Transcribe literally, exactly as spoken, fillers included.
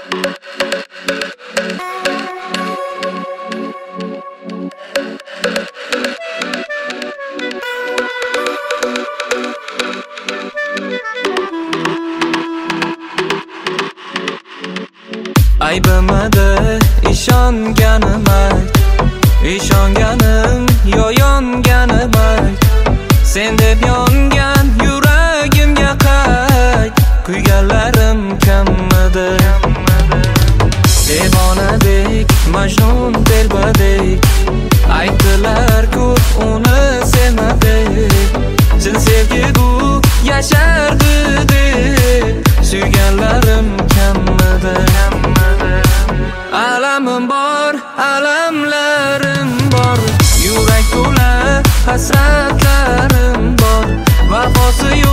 Aybimidi ishonganim ayt, ishonganim yo yonganim ayt. Sen deb yongan yuragimga qayt, kuyganlarim kammidi. Devonadek, Majnun telbadek, aytdilar ko'p uni sevmadik. Chin sevgigu yashardi deb, suyganlarim kammidi. Alamim bor, alamlarim bor, yurak to'la hasratlarim bor, vafosi